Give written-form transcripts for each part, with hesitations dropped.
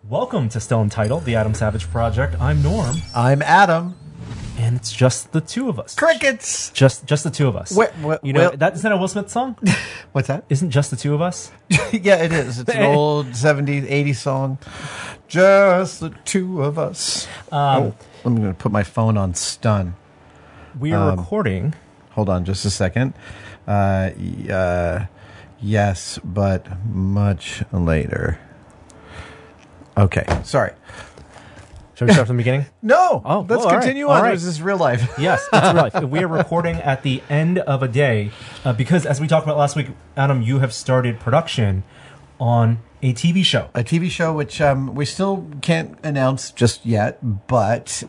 Welcome to Still Entitled, the Adam Savage Project. I'm Norm, I'm Adam. and it's just the two of us. Crickets. Just the two of us. You know, isn't that a Will Smith song? What's that? Isn't just the two of us? Yeah, it is. It's an old 70s, 80s song. Just the two of us. I'm going to put my phone on stun. We are recording. Hold on just a second. Yes, but much later. Okay, sorry. Shall we start from the beginning? No, Oh, let's all right. continue All on. right. This is real life. Yes, it's real life. We are recording at the end of a day because, as we talked about last week, Adam, you have started production on a TV show. A TV show which we still can't announce just yet, but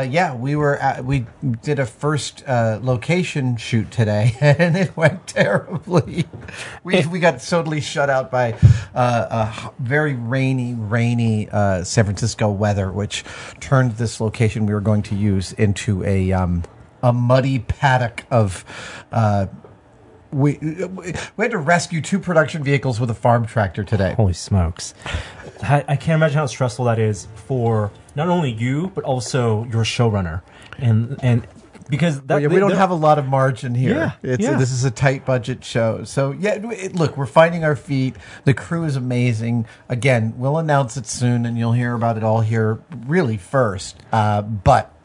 we did a first location shoot today, and it went terribly. We got totally shut out by very rainy San Francisco weather, which turned this location we were going to use into a muddy paddock of. We had to rescue 2 production vehicles with a farm tractor today. Holy smokes. I can't imagine how stressful that is for not only you, but also your showrunner. And because that, we don't have a lot of margin here. Yeah, This is a tight budget show. So, look, we're finding our feet. The crew is amazing. Again, we'll announce it soon, and you'll hear about it all here really first. But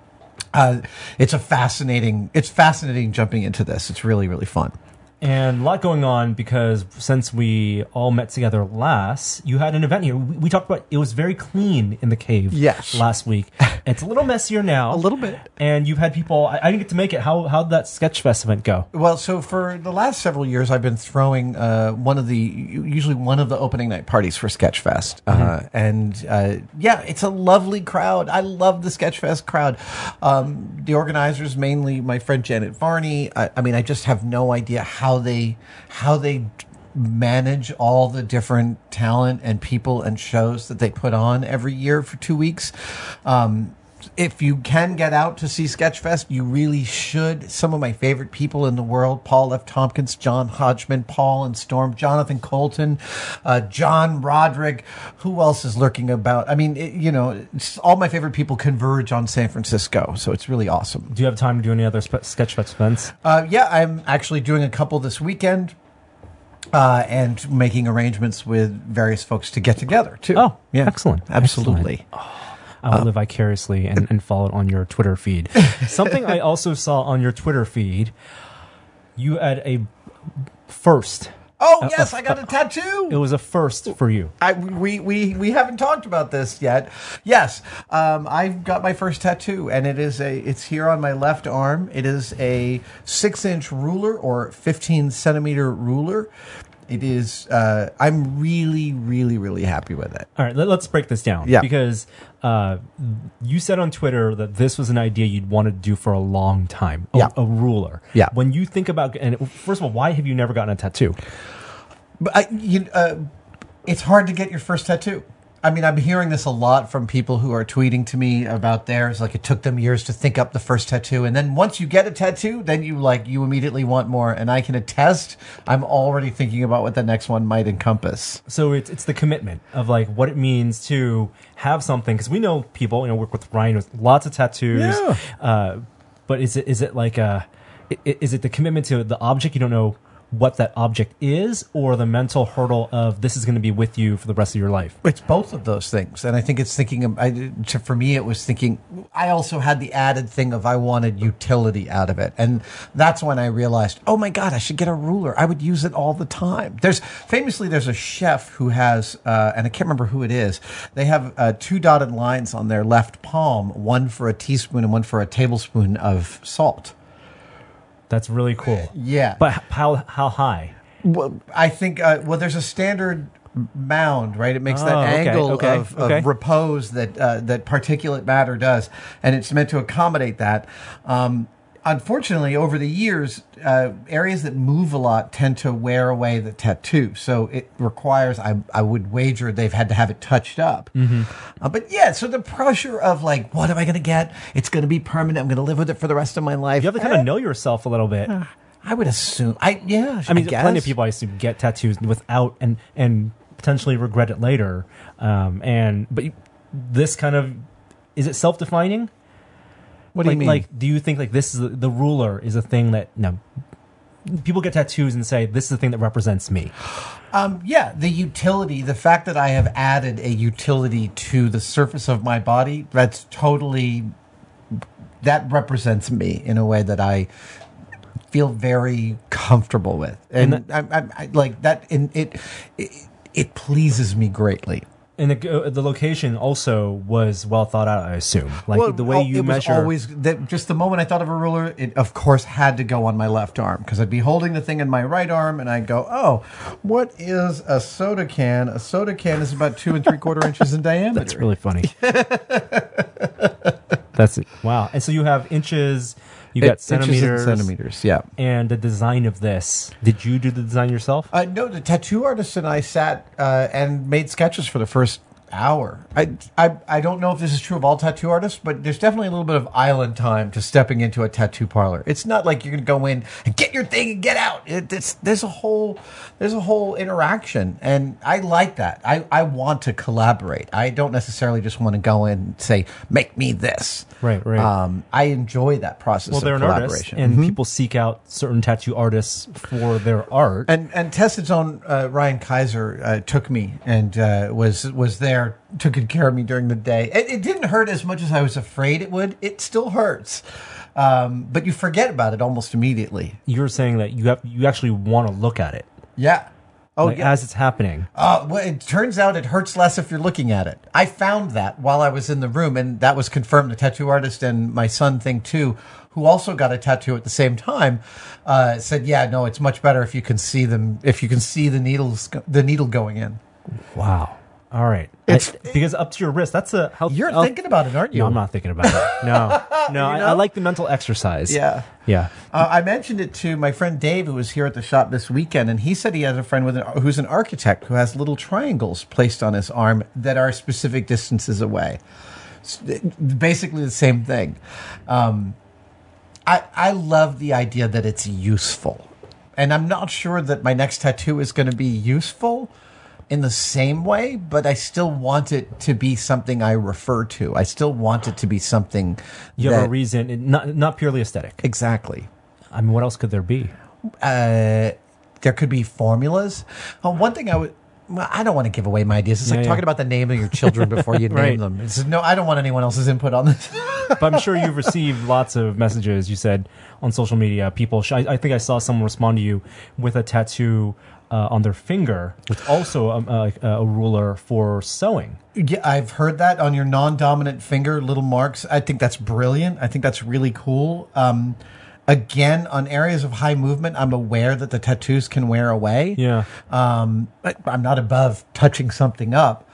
it's fascinating jumping into this. It's really, really fun. And a lot going on because since we all met together last, you had an event here. We talked about it was very clean in the cave last week. It's a little messier now. A little bit. And you've had people, I didn't get to make it. How'd that Sketchfest event go? Well, so for the last several years, I've been throwing usually one of the opening night parties for Sketchfest. It's a lovely crowd. I love the Sketchfest crowd. The organizers, mainly my friend Janet Varney. I just have no idea how they manage all the different talent and people and shows that they put on every year for 2 weeks. If you can get out to see Sketchfest, you really should. Some of my favorite people in the world, Paul F. Tompkins, John Hodgman, Paul and Storm, Jonathan Colton, John Roderick. Who else is lurking about? All my favorite people converge on San Francisco, so it's really awesome. Do you have time to do any other Sketchfest events? I'm actually doing a couple this weekend. And making arrangements with various folks to get together, too. Oh, yeah. Excellent. Absolutely. Excellent. I will live vicariously and follow it on your Twitter feed. Something I also saw on your Twitter feed, you had a first. Oh, yes, I got a tattoo. It was a first for you. We haven't talked about this yet. Yes, I've got my first tattoo, and it's here on my left arm. It is a 6-inch ruler or 15-centimeter ruler. It is. I'm really, really, really happy with it. All right, let's break this down. Yeah. Because you said on Twitter that this was an idea you'd wanted to do for a long time. A ruler. Yeah. When you think about, and first of all, why have you never gotten a tattoo? But it's hard to get your first tattoo. I'm hearing this a lot from people who are tweeting to me about theirs. Like, it took them years to think up the first tattoo. And then once you get a tattoo, then you immediately want more. And I can attest, I'm already thinking about what the next one might encompass. So it's the commitment of what it means to have something. Because we know people, work with Ryan with lots of tattoos. Yeah. But is it is it the commitment to the object? You don't know what that object is, or the mental hurdle of this is going to be with you for the rest of your life? It's both of those things. And I think it's for me, it was thinking, I also had the added thing of I wanted utility out of it. And that's when I realized, oh my God, I should get a ruler. I would use it all the time. There's a chef who has, and I can't remember who it is. They have 2 dotted lines on their left palm, one for a teaspoon and one for a tablespoon of salt. That's really cool. Yeah. But how high? Well, I think, there's a standard mound, right? It makes that angle of repose that particulate matter does, and it's meant to accommodate that. Unfortunately, over the years, areas that move a lot tend to wear away the tattoo. So it requires, I would wager they've had to have it touched up. Mm-hmm. So the pressure of what am I going to get? It's going to be permanent. I'm going to live with it for the rest of my life. You have to kind of know yourself a little bit. I would assume. I mean, guess. plenty of people I assume get tattoos without and potentially regret it later. But this kind of, is it self-defining? What do you mean? Like, do you think like this is the ruler is a thing that people get tattoos and say this is the thing that represents me? Yeah, the utility, the fact that I have added a utility to the surface of my body, that represents me in a way that I feel very comfortable with, and I like that. And it pleases me greatly. And the location also was well thought out, I assume. Like the way you measure. Was always just the moment I thought of a ruler, it of course had to go on my left arm because I'd be holding the thing in my right arm, and I'd go, "Oh, what is a soda can? A soda can is about 2 3/4 inches in diameter." That's really funny. That's it. Wow. And so you have inches. You got centimeters. Centimeters, yeah. And the design of this, did you do the design yourself? No, the tattoo artist and I sat and made sketches for the first hour. I don't know if this is true of all tattoo artists, but there's definitely a little bit of island time to stepping into a tattoo parlor. It's not like you're going to go in and get your thing and get out. There's a whole interaction, and I like that. I want to collaborate. I don't necessarily just want to go in and say, make me this. Right. I enjoy that process of collaboration. An artist, and people seek out certain tattoo artists for their art. And Tessed's own Ryan Kaiser took me and was there, took good care of me during the day. It didn't hurt as much as I was afraid it would. It still hurts, but you forget about it almost immediately. You're saying that you actually want to look at it. Yeah. Oh, yeah. As it's happening. Well, it turns out it hurts less if you're looking at it. I found that while I was in the room, and that was confirmed. The tattoo artist and my son think too, who also got a tattoo at the same time, said, "Yeah, no, it's much better if you can see them. If you can see the needle going in." Wow. All right. Because up to your wrist, that's a health. You're thinking about it, aren't you? No, I'm not thinking about it. No, I like the mental exercise. Yeah. I mentioned it to my friend Dave, who was here at the shop this weekend, and he said he has a friend who's an architect who has little triangles placed on his arm that are specific distances away. Basically the same thing. I love the idea that it's useful. And I'm not sure that my next tattoo is going to be useful in the same way, but I still want it to be something I refer to. I still want it to be something you have a reason, not purely aesthetic. Exactly. I mean, what else could there be? There could be formulas. One thing I don't want to give away my ideas. It's like talking about the name of your children before you name them. No, I don't want anyone else's input on this. But I'm sure you've received lots of messages, you said, on social media. People, I think I saw someone respond to you with a tattoo on their finger, with also a ruler for sewing. Yeah, I've heard that on your non-dominant finger, little marks. I think that's brilliant. I think that's really cool. Again, on areas of high movement, I'm aware that the tattoos can wear away. Yeah. But I'm not above touching something up.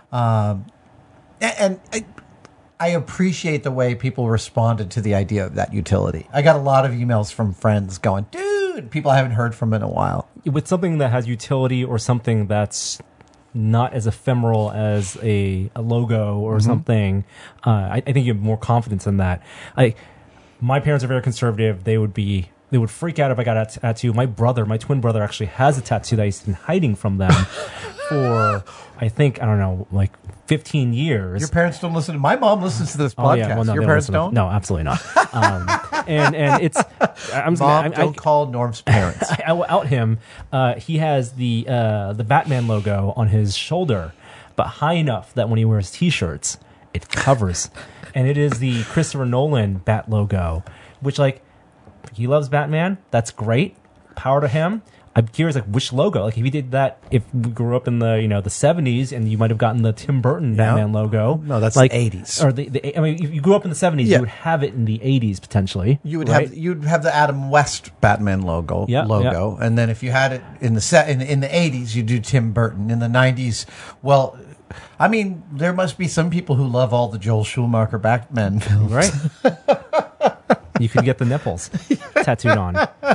And I appreciate the way people responded to the idea of that utility. I got a lot of emails from friends going, dude, people I haven't heard from in a while. With something that has utility or something that's not as ephemeral as a logo or something, I think you have more confidence in that. My parents are very conservative. They would freak out if I got a tattoo. My twin brother actually has a tattoo that he's been hiding from them for, I think, I don't know, like 15 years. Your parents don't listen to my mom listens to this podcast. Yeah. Well, no, your parents don't? No, absolutely not. And it's don't call Norm's parents. I will out him. He has the Batman logo on his shoulder, but high enough that when he wears t-shirts, it covers. And it is the Christopher Nolan Bat logo, which, like, he loves Batman. That's great. Power to him. I'm curious, like, which logo? Like, if he did that, if we grew up in the the 70s, and you might have gotten the Tim Burton Batman logo. No, that's like, the 80s. Or I mean, if you grew up in the 70s, you would have it in the 80s potentially. You would have the Adam West Batman logo. And then if you had it in the 80s, you do Tim Burton. In the 90s, well, I mean, there must be some people who love all the Joel Schumacher Batman films, right? You could get the nipples tattooed on.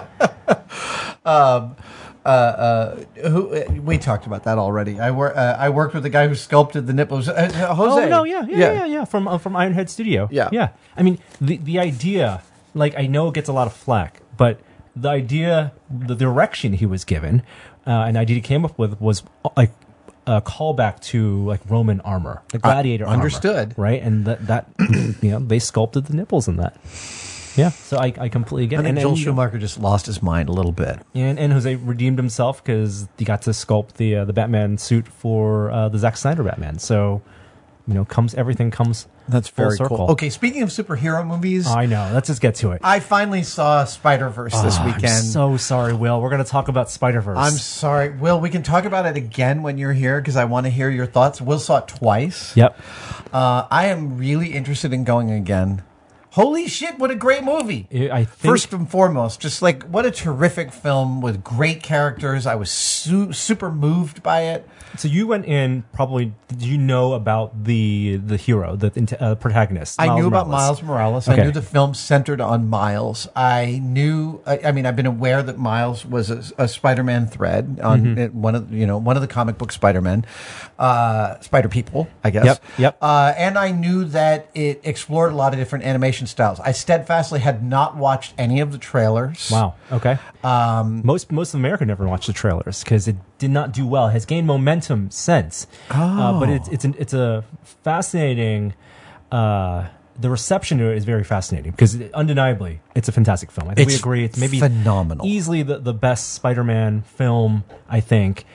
We talked about that already. I worked with the guy who sculpted the nipples, Jose. Oh no, yeah. From Ironhead Studio. Yeah. I mean, the idea, like, I know it gets a lot of flack, but the idea, the direction he was given, an idea he came up with was like a callback to like Roman armor, the gladiator armor. Understood. Right? And that they sculpted the nipples in that. Yeah, so I completely get I it. think Joel you know, Schumacher just lost his mind a little bit. and Jose redeemed himself because he got to sculpt the Batman suit for the Zack Snyder Batman. So, everything comes. That's full very circle. cool. Okay, speaking of superhero movies, I know. Let's just get to it. I finally saw Spider-Verse this weekend. I'm so sorry, Will. We're going to talk about Spider-Verse. I'm sorry, Will. We can talk about it again when you're here because I want to hear your thoughts. Will saw it twice. Yep. I am really interested in going again. Holy shit, what a great movie. I think, First and foremost, just like what a terrific film with great characters. I was super moved by it. so you went in probably. Did you know about the hero, the protagonist? I knew about Miles Morales. Okay. I knew the film centered on Miles. I knew. I mean, I've been aware that Miles was a Spider-Man thread on one of the comic book Spider-Men, Spider People, I guess. Yep. And I knew that it explored a lot of different animation styles. I steadfastly had not watched any of the trailers. Wow. Okay. Most of America never watched the trailers because it did not do well. It has gained momentum since. But it's a fascinating. The reception to it is very fascinating because undeniably it's a fantastic film. I think we agree. It's maybe phenomenal. Easily the best Spider-Man film. I think.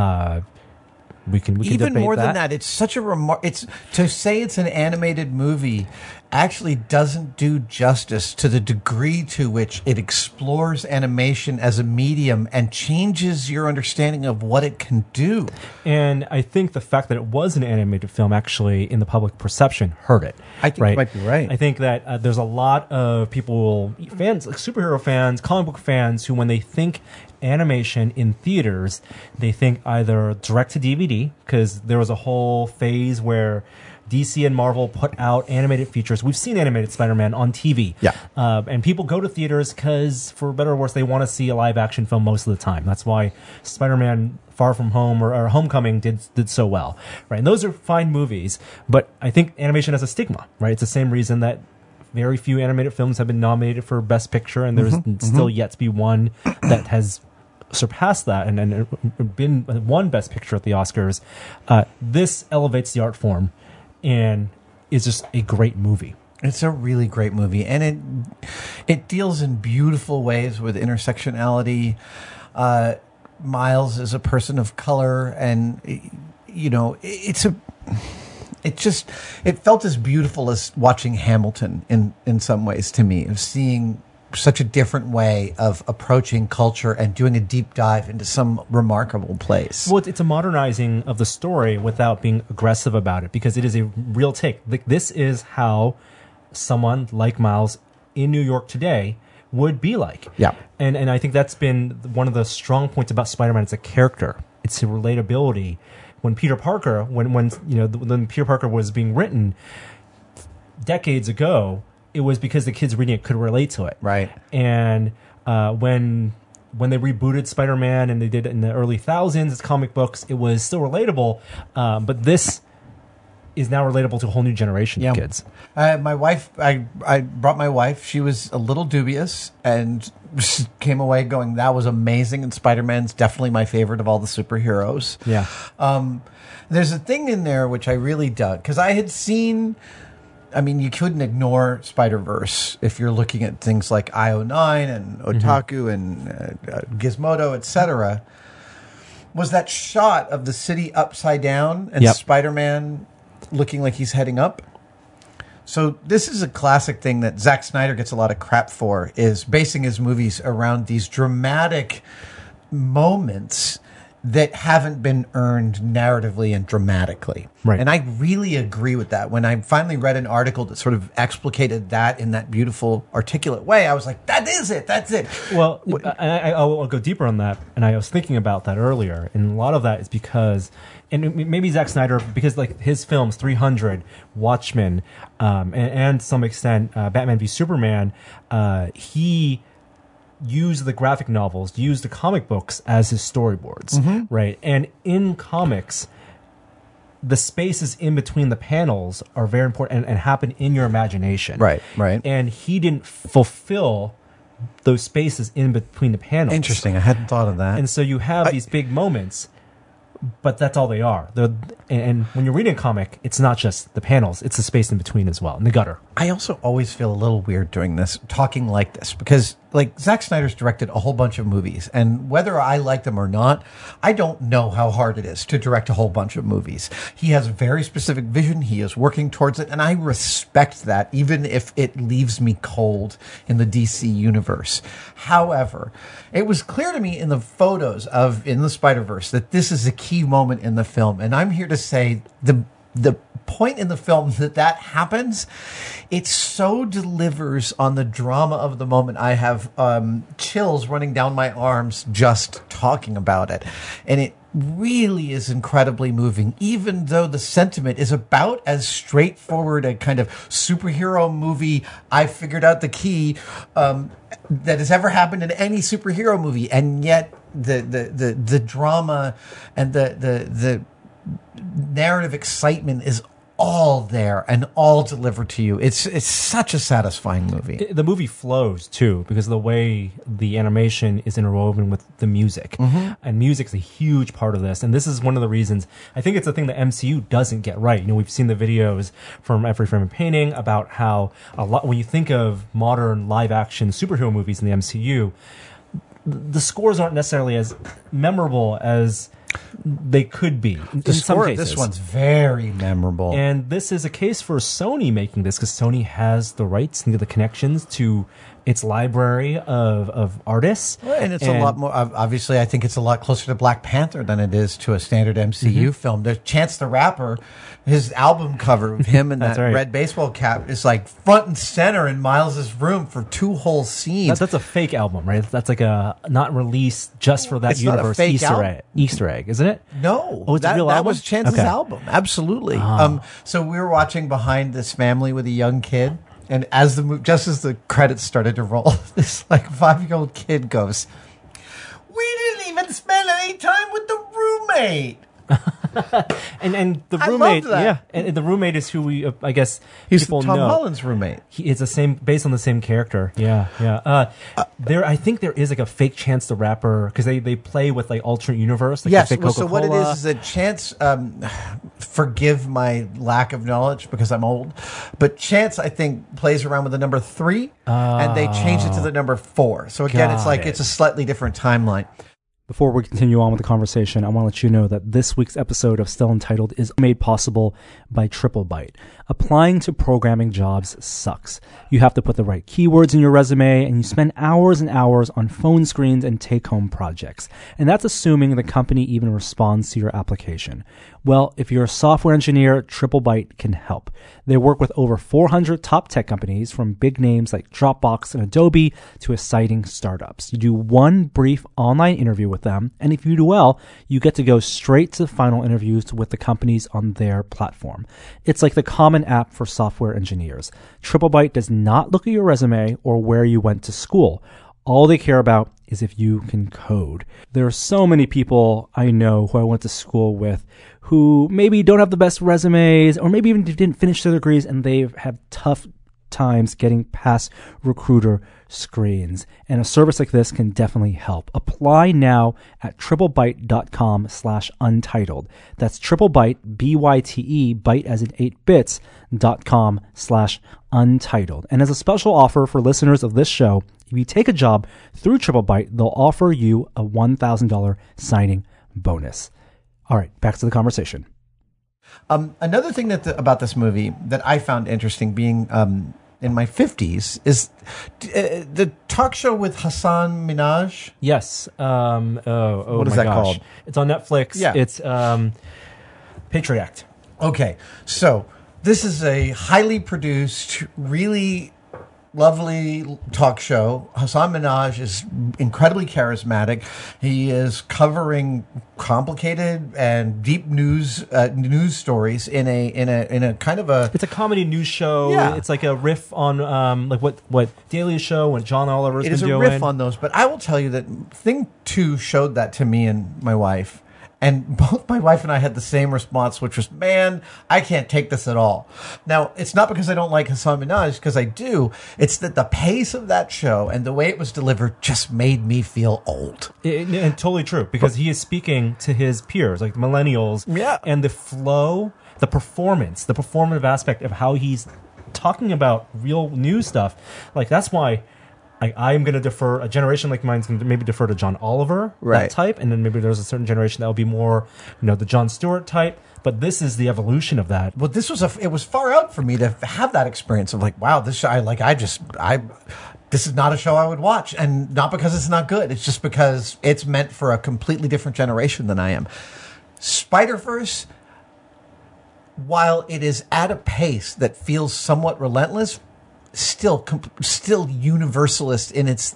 We can even debate more that. than that. It's such a it's to say it's an animated movie actually doesn't do justice to the degree to which it explores animation as a medium and changes your understanding of what it can do. And I think the fact that it was an animated film actually in the public perception hurt it. I think you might be right. I think that there's a lot of people, fans, like superhero fans, comic book fans, who when they think animation in theaters, they think either direct to DVD, because there was a whole phase where DC and Marvel put out animated features. We've seen animated Spider-Man on TV. Yeah. And people go to theaters because, for better or worse, they want to see a live-action film most of the time. That's why Spider-Man Far From Home or Homecoming did so well. Right? And those are fine movies, but I think animation has a stigma. Right? It's the same reason that very few animated films have been nominated for Best Picture, and there's still yet to be one that has surpassed that and been won Best Picture at the Oscars. This elevates the art form and is just a great movie. It's a really great movie, and it deals in beautiful ways with intersectionality. Miles is a person of color, and it felt as beautiful as watching Hamilton in some ways to me, of seeing such a different way of approaching culture and doing a deep dive into some remarkable place. Well, it's a modernizing of the story without being aggressive about it, because it is a real take. This is how someone like Miles in New York today would be like. Yeah. And I think that's been one of the strong points about Spider-Man. It's a character. It's a relatability. When Peter Parker, when Peter Parker was being written decades ago, it was because the kids reading it could relate to it. Right. And when they rebooted Spider-Man and they did it in the early thousands, it's comic books, it was still relatable. But this is now relatable to a whole new generation of kids. My wife, I brought my wife. She was a little dubious and came away going, that was amazing. And Spider-Man's definitely my favorite of all the superheroes. Yeah. There's a thing in there which I really dug, because I had seen... I mean, you couldn't ignore Spider-Verse if you're looking at things like IO9 and Otaku and Gizmodo, etc. Was that shot of the city upside down and Spider-Man looking like he's heading up? So this is a classic thing that Zack Snyder gets a lot of crap for, is basing his movies around these dramatic moments that haven't been earned narratively and dramatically. Right. And I really agree with that. When I finally read an article that sort of explicated that in that beautiful, articulate way, I was like, that is it. That's it. Well, I'll go deeper on that. And I was thinking about that earlier. And a lot of that is because, and maybe Zack Snyder, because like his films, 300, Watchmen, and to some extent, Batman v Superman, he use the graphic novels, use the comic books as his storyboards, right? And in comics, the spaces in between the panels are very important and happen in your imagination. Right. And he didn't fulfill those spaces in between the panels. Interesting. I hadn't thought of that. And so you have these big moments, but that's all they are. And when you're reading a comic, it's not just the panels; it's the space in between as well, and the gutter. I also always feel a little weird doing this, talking like this, because like Zack Snyder's directed a whole bunch of movies, and whether I like them or not, I don't know how hard it is to direct a whole bunch of movies. He has a very specific vision. He is working towards it, and I respect that, even if it leaves me cold in the DC universe. However, it was clear to me in the photos of In the Spider-Verse that this is a key moment in the film, and I'm here to say the point in the film that happens, it so delivers on the drama of the moment. I have chills running down my arms just talking about it. And it really is incredibly moving, even though the sentiment is about as straightforward a kind of superhero movie, I figured out the key, that has ever happened in any superhero movie. And yet the drama and the narrative excitement is all there and all delivered to you. It's such a satisfying movie. The movie flows too because of the way the animation is interwoven with the music, and music's a huge part of this. And this is one of the reasons I think it's a thing that MCU doesn't get right. You know, we've seen the videos from Every Frame a Painting about how a lot when you think of modern live action superhero movies in the MCU, the scores aren't necessarily as memorable as they could be. The score of this one's very memorable. And this is a case for Sony making this because Sony has the rights and the connections to its library of artists. And it's a lot more, obviously, I think it's a lot closer to Black Panther than it is to a standard MCU film. There's Chance the Rapper, his album cover of him in that red baseball cap is like front and center in Miles's room for 2 whole scenes. That's a fake album, right? That's like a not released just for that universe Easter egg, isn't it? No. Oh, it's a real album? That was Chance's album. Absolutely. So we were watching Behind This Family with a young kid. And as just as the credits started to roll, this like 5-year-old kid goes, "We didn't even spend any time with the roommate." and the roommate, and the roommate is who we, I guess, he's people Tom know. Holland's roommate. It's the same, based on the same character. I think there is like a fake Chance the Rapper because they play with like alternate universe. Like Yes. fake So what it is that Chance, forgive my lack of knowledge because I'm old, but Chance I think plays around with the number 3, and they changed it to the number 4. So again, it's a slightly different timeline. Before we continue on with the conversation, I want to let you know that this week's episode of Still Untitled is made possible by TripleByte. Applying to programming jobs sucks. You have to put the right keywords in your resume, and you spend hours and hours on phone screens and take-home projects. And that's assuming the company even responds to your application. Well, if you're a software engineer, TripleByte can help. They work with over 400 top tech companies, from big names like Dropbox and Adobe to exciting startups. You do one brief online interview with them, and if you do well, you get to go straight to the final interviews with the companies on their platform. It's like the common app for software engineers. TripleByte does not look at your resume or where you went to school. All they care about is if you can code. There are so many people I know who I went to school with who maybe don't have the best resumes or maybe even didn't finish their degrees, and they have tough times getting past recruiter screens. And a service like this can definitely help. Apply now at triplebyte.com/untitled. That's triplebyte, B-Y-T-E, byte as in 8 bits.com/untitled. And as a special offer for listeners of this show, if you take a job through TripleByte, they'll offer you a $1,000 signing bonus. All right, back to the conversation. Another thing about this movie that I found interesting, being in my 50s, is the talk show with Hasan Minhaj. Yes. What is that called? It's on Netflix. Yeah. It's Patriot Act. Okay, so this is a highly produced, really lovely talk show. Hasan Minhaj is incredibly charismatic. He is covering complicated and deep news stories in a kind of a. It's a comedy news show. Yeah. It's like a riff on like what Daily Show and John Oliver's been doing. It is a riff on those, but I will tell you that Thing 2 showed that to me and my wife. And both my wife and I had the same response, which was, man, I can't take this at all. Now, it's not because I don't like Hassan Minhaj, because I do. It's that the pace of that show and the way it was delivered just made me feel old. And totally true, because he is speaking to his peers, like the millennials, Yeah. and the flow, the performance, the performative aspect of how he's talking about real news stuff. Like, that's why I'm going to defer, a generation like mine's going to maybe defer to John Oliver, Right. that type, and then maybe there's a certain generation that will be more, the Jon Stewart type. But this is the evolution of that. Well, it was far out for me to have that experience of like, wow, this show, this is not a show I would watch, and not because it's not good. It's just because it's meant for a completely different generation than I am. Spider-Verse, while it is at a pace that feels somewhat relentless, still universalist in its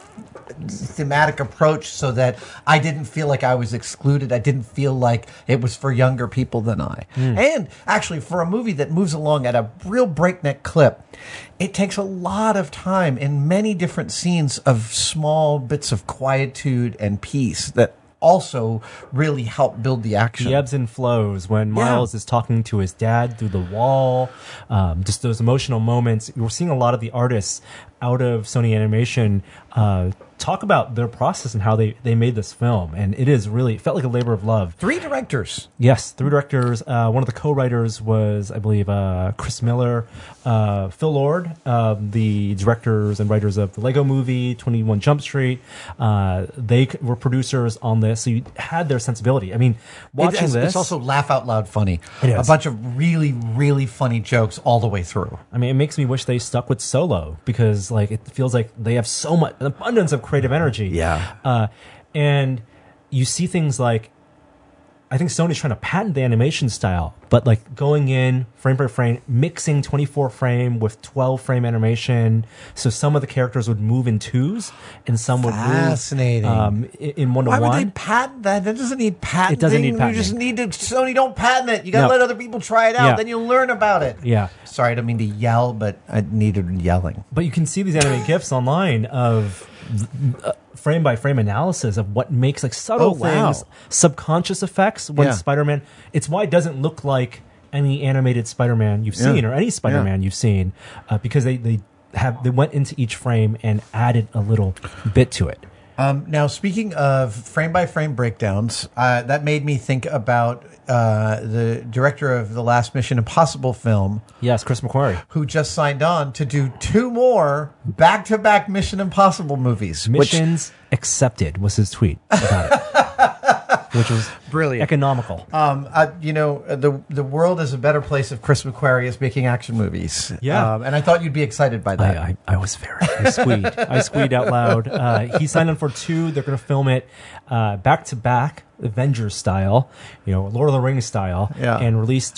thematic approach, so that I didn't feel like I was excluded. I didn't feel like it was for younger people than I. And actually, for a movie that moves along at a real breakneck clip, it takes a lot of time in many different scenes of small bits of quietude and peace that also really help build the action. The ebbs and flows when Miles is talking to his dad through the wall, just those emotional moments. We're seeing a lot of the artists out of Sony Animation talk about their process and how they made this film. And it felt like a labor of love. 3 directors. Yes, 3 directors. One of the co-writers was, I believe, Chris Miller, Phil Lord, the directors and writers of the Lego Movie, 21 Jump Street. They were producers on this, so you had their sensibility. I mean, watching this... It's also laugh out loud funny. It is. A bunch of really, really funny jokes all the way through. I mean, it makes me wish they stuck with Solo, because it feels like they have so much, an abundance of creative energy. Yeah. And you see things like, I think Sony's trying to patent the animation style, but going in frame by frame, mixing 24 frame with 12 frame animation. So some of the characters would move in 2s and some would Fascinating. move in 1-to-1. Why would they patent that? That doesn't need patenting. It doesn't need You patenting. just need to, Sony, don't patent it. You got to No. let other people try it out. Yeah. Then you'll learn about it. Yeah. Sorry, I don't mean to yell, but I needed yelling. But you can see these animated GIFs online of frame by frame analysis of what makes subtle Oh, wow. things, subconscious effects when Yeah. Spider-Man. It's why it doesn't look like any animated Spider-Man you've seen or any Spider-Man you've seen, because they went into each frame and added a little bit to it. Now, speaking of frame by frame breakdowns, that made me think about the director of the last Mission Impossible film, Yes, Chris McQuarrie. who just signed on to do 2 more back-to-back Mission Impossible movies. Missions accepted was his tweet about it, which was Brilliant. economical. The world is a better place if Chris McQuarrie is making action movies. Yeah. And I thought you'd be excited by that. I was I squeed out loud. He signed on for 2. They're going to film it back to back, Avengers style, Lord of the Rings style, and release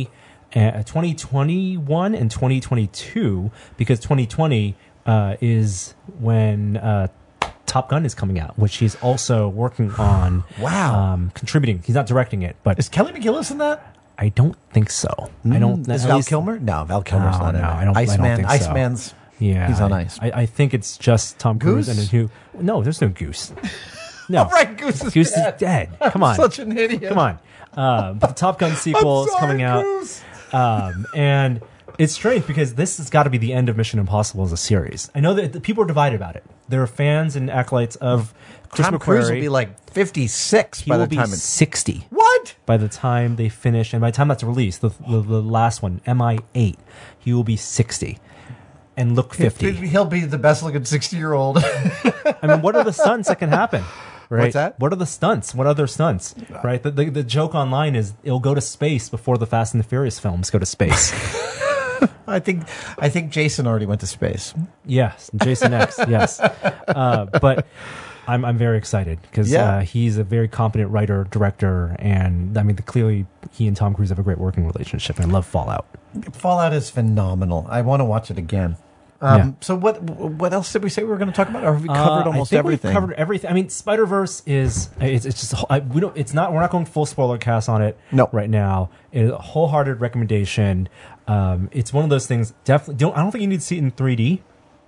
2021 and 2022, because 2020 is when Top Gun is coming out, which he's also working on. Wow. Contributing. He's not directing it, but Is Kelly McGillis in that? I don't think so. I don't. Is at Val least- Kilmer? No, Val Kilmer's No, not in no, it. I don't think so. Iceman's. Yeah, He's on ice. I think it's just Tom Cruise Goose? and who? No, there's no Goose. No, Oh, right, Goose is Goose dead. is dead. Come on, Such an idiot. come on. But the Top Gun sequel is coming out, Goose. and it's strange because this has got to be the end of Mission Impossible as a series. I know that the people are divided about it. There are fans and acolytes of Chris Tom McQuarrie. Cruise will be like 56 He by will the be time it's... 60 What? by the time they finish, and by the time that's released, the last one, MI8, he will be 60 and look 50. He'll be the best looking 60-year-old. I mean, what are the stunts that can happen? Right? What's that? What are the stunts? What other stunts? Right? The joke online is it'll go to space before the Fast and the Furious films go to space. I think Jason already went to space. Yes, Jason X. Yes, but I'm very excited because he's a very competent writer, director, and I mean, clearly he and Tom Cruise have a great working relationship. And I love Fallout. Fallout is phenomenal. I want to watch it again. So what else did we say we were going to talk about? Or have we covered almost I think everything? We've covered everything. I mean, Spider-Verse is it's just we're not going full spoiler cast on it right now. It's a wholehearted recommendation. It's one of those things. Definitely I don't think you need to see it in 3D.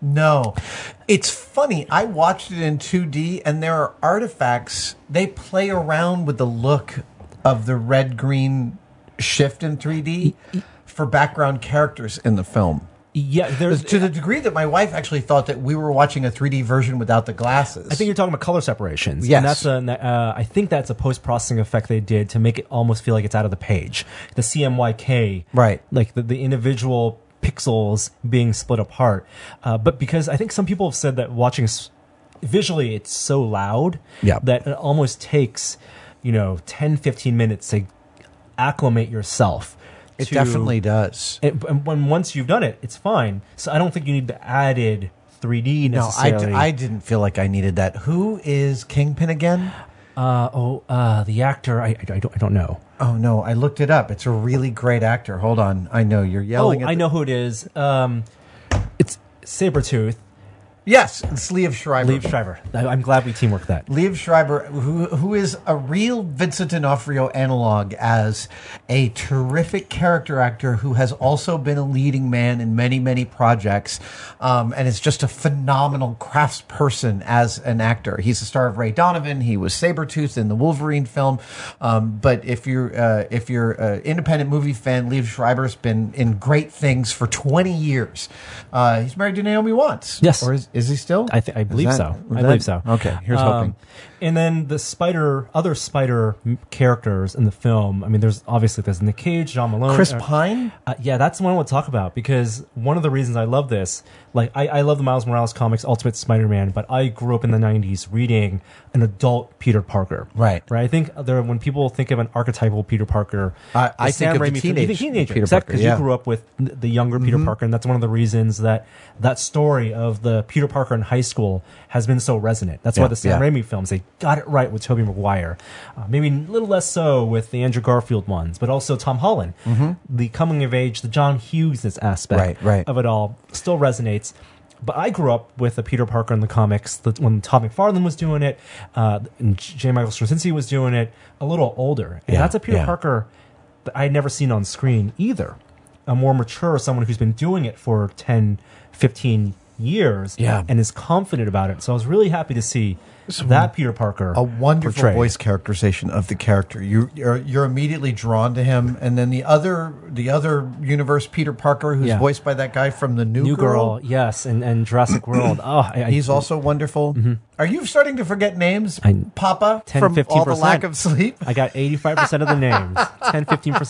No. It's funny. I watched it in 2D, and there are artifacts. They play around with the look of the red-green shift in 3D for background characters in the film. Yeah, there's To the degree that my wife actually thought that we were watching a 3D version without the glasses. I think you're talking about color separations. Yes. And I think that's a post-processing effect they did to make it almost feel like it's out of the page. The CMYK. Right. Like the individual pixels being split apart. But because I think some people have said that watching visually it's so loud that it almost takes, 10, 15 minutes to acclimate yourself. It definitely does. And once you've done it, it's fine. So I don't think you need the added 3D necessarily. No, I didn't feel like I needed that. Who is Kingpin again? The actor, I don't know. Oh, no, I looked it up. It's a really great actor. Hold on. I know you're yelling. I know who it is. It's Sabretooth. Yes, it's Liev Schreiber. Liev Schreiber. I'm glad we teamworked that. Liev Schreiber, who is a real Vincent D'Onofrio analog as a terrific character actor who has also been a leading man in many, many projects, and is just a phenomenal craftsperson as an actor. He's the star of Ray Donovan. He was Sabretooth in the Wolverine film. But if you're an independent movie fan, Liev Schreiber's been in great things for 20 years. He's married to Naomi Watts. Yes. Or is he still? I believe so. I believe so. Okay, here's hoping. And then the other Spider characters in the film. I mean, there's Nick Cage, John Malone, Chris Pine. Yeah, that's the one I want to talk about because one of the reasons I love this, like I love the Miles Morales comics, Ultimate Spider-Man, but I grew up in the '90s reading an adult Peter Parker. Right. I think when people think of an archetypal Peter Parker, I think of the teenager Peter Parker, because you grew up with the younger Peter Parker, and that's one of the reasons that story of the Peter Parker in high school has been so resonant. That's why the Sam Raimi films, they got it right with Tobey Maguire. Maybe a little less so with the Andrew Garfield ones, but also Tom Holland. The coming of age, the John Hughes aspect of it all still resonates. But I grew up with a Peter Parker in the comics when Todd McFarlane was doing it, and J. Michael Straczynski was doing it, a little older. And that's a Peter Parker that I had never seen on screen either. A more mature, someone who's been doing it for 10, 15 years and is confident about it. So I was really happy to see that Peter Parker, a wonderful portrayed. Voice characterization of the character. You're immediately drawn to him, and then the other universe Peter Parker, who's voiced by that guy from the New Girl, yes, and Jurassic World. He's also wonderful. Are you starting to forget names, Papa, 10, from 15%. all the lack of sleep? I got 85% of the names. 10,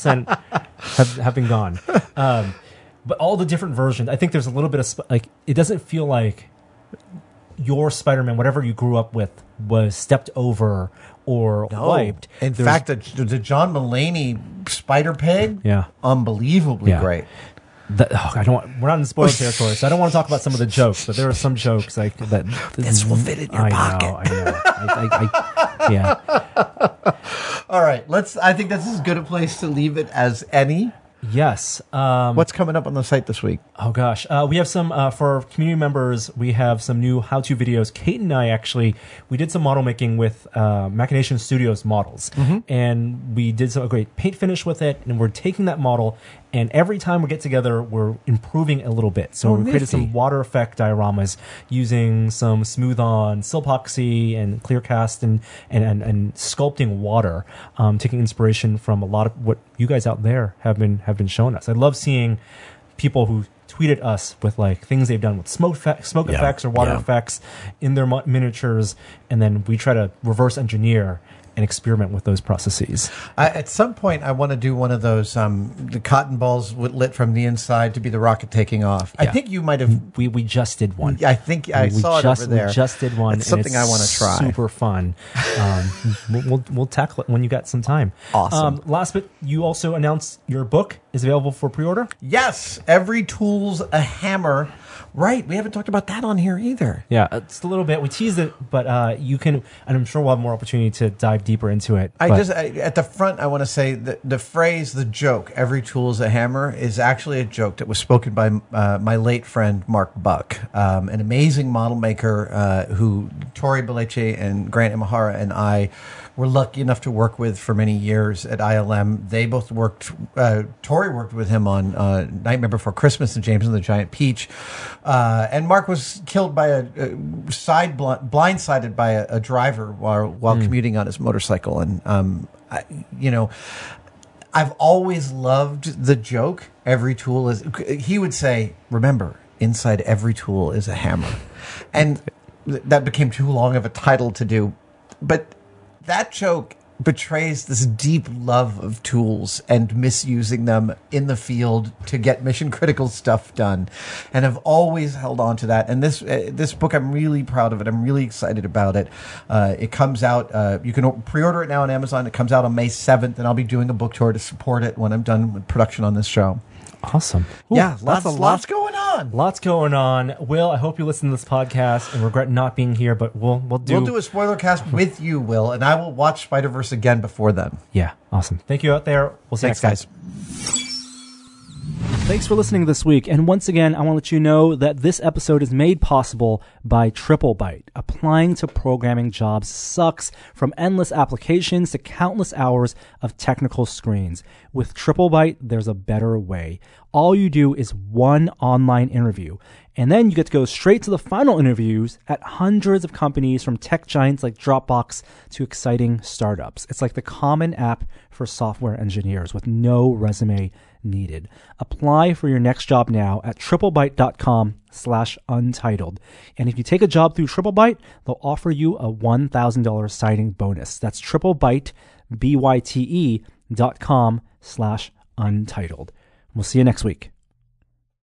15% have been gone. But all the different versions, I think there's a little bit of it doesn't feel like your Spider-Man, whatever you grew up with, was stepped over or wiped. In fact, the John Mulaney Spider-Pig, unbelievably great. We're not in spoiler territory, so I don't want to talk about some of the jokes, but there are some jokes like that. This will fit in your pocket. I know. All right, I think that's as good a place to leave it as any. Yes. What's coming up on the site this week? Oh, gosh. We have some, for community members, we have some new how-to videos. Kate and I we did some model making with Machination Studios models. And we did some great paint finish with it. And we're taking that model, and every time we get together, we're improving a little bit. So we created some water effect dioramas using some smooth-on Silpoxy and Clearcast and sculpting water, taking inspiration from a lot of what you guys out there have been showing us. I love seeing people who tweeted us with things they've done with smoke effects or water effects in their miniatures, and then we try to reverse engineer and experiment with those processes. At some point, I want to do one of those, the cotton balls lit from the inside to be the rocket taking off. I think you might have... We just did one. I think I saw it over there. We just did one. It's something I want to try. Super fun. We'll tackle it when you got some time. Awesome. Last bit, you also announced your book is available for pre-order? Yes. Every Tool's a Hammer. Right. We haven't talked about that on here either. Yeah, just a little bit. We teased it, but you can, and I'm sure we'll have more opportunity to dive deeper into it. At the front, I want to say that the phrase, the joke, every tool is a hammer, is actually a joke that was spoken by my late friend, Mark Buck, an amazing model maker who Tori Beleche and Grant Imahara and I were lucky enough to work with for many years at ILM. They both worked, Tori worked with him on Nightmare Before Christmas and James and the Giant Peach. And Mark was killed by blindsided by a driver while commuting on his motorcycle. And, I've always loved the joke. Every tool is, he would say, remember, inside every tool is a hammer. And that became too long of a title to do. But that joke betrays this deep love of tools and misusing them in the field to get mission critical stuff done. And I've always held on to that. And this book, I'm really proud of it. I'm really excited about it. It comes out, you can pre-order it now on Amazon. It comes out on May 7th, and I'll be doing a book tour to support it when I'm done with production on this show. Awesome. Ooh, yeah, lots going on. Lots going on. Will, I hope you listen to this podcast and regret not being here, but we'll do a spoiler cast with you, Will, and I will watch Spider-Verse again before then. Yeah, awesome. Thank you out there. We'll see you next time. Guys. Thanks for listening this week. And once again, I want to let you know that this episode is made possible by TripleByte. Applying to programming jobs sucks, from endless applications to countless hours of technical screens. With TripleByte, there's a better way. All you do is one online interview, and then you get to go straight to the final interviews at hundreds of companies, from tech giants like Dropbox to exciting startups. It's like the common app for software engineers with no resume needed. Apply for your next job now at triplebyte.com/untitled. And if you take a job through TripleByte, they'll offer you a $1,000 signing bonus. That's TripleByte, BYTE.com/untitled. We'll see you next week.